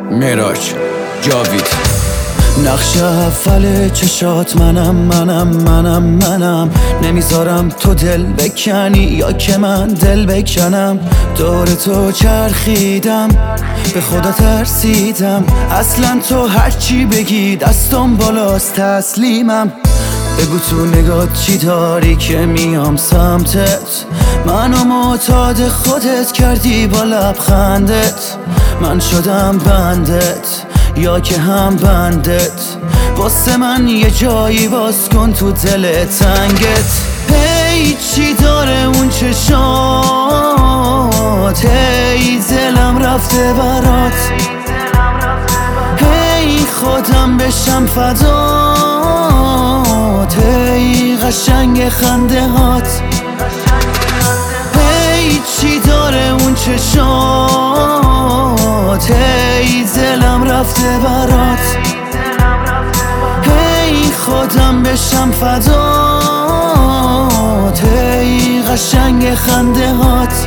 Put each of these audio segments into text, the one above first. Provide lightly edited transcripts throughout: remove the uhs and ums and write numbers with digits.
معراج جاوید. نقش اول چشات منم نمیذارم تو دل بکنی یا که من دل بکنم. دور تو چرخیدم به خدا ترسیدم، اصلا تو هرچی بگی دستم بالاست تسلیمم. بگو تو نگات چی داری که میام سمتت، منو معتاد خودت کردی با لبخندت. من شدم بندت یا که هم بندت، واسه من یه جایی باز کن تو دل تنگت. هی چی داره اون چشات، هی دلم رفته برات، هی خودم بشم فدات، هی قشنگ خنده هات. هی چی داره اون چشات، هی دلم رفته برات، هی خودم بشم فدات، هی قشنگ خنده هات.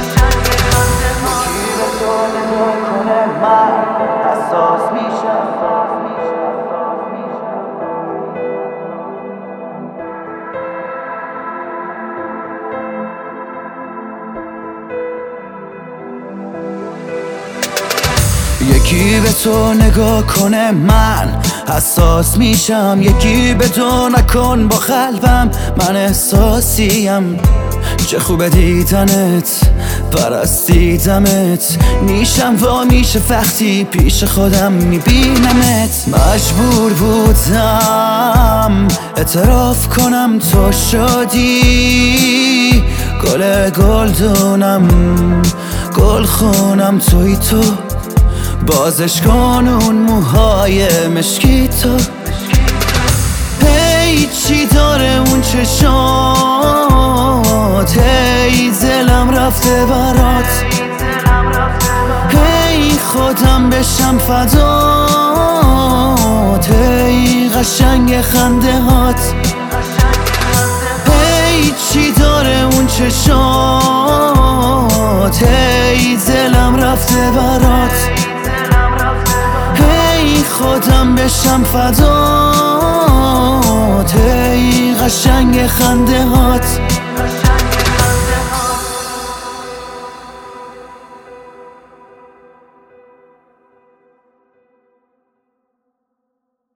یکی به تو نگاه کنه من حساس میشم، یکی به تو نکن با قلبم من احساسیم. چه خوبه دیدنت پرستیدمت، نیشم وا میشه وقتی پیش خودم میبینمت. مجبور بودم اعتراف کنم تو شدی گل گلدونم، گل خونم توی تو، بازش کن اون موهای مشکی تو. هی چی داره اون چشات، هی دلم رفته برات، هی خودم بشم فدات، هی قشنگ خنده هات. هی چی داره اون چشات، هی دلم رفته برات، هی خودم بشم فدات، هی قشنگ خنده هات.